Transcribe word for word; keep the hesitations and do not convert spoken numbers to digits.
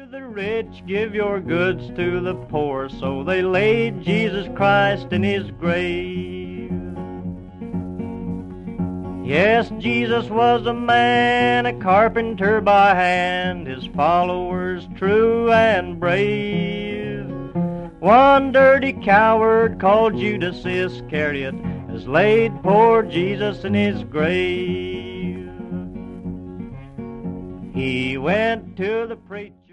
to the rich, give your goods to the poor. So they laid Jesus Christ in his grave. Yes, Jesus was a man, a carpenter by hand, his followers true and brave. One dirty coward called Judas Iscariot has laid poor Jesus in his grave. He went to the preacher.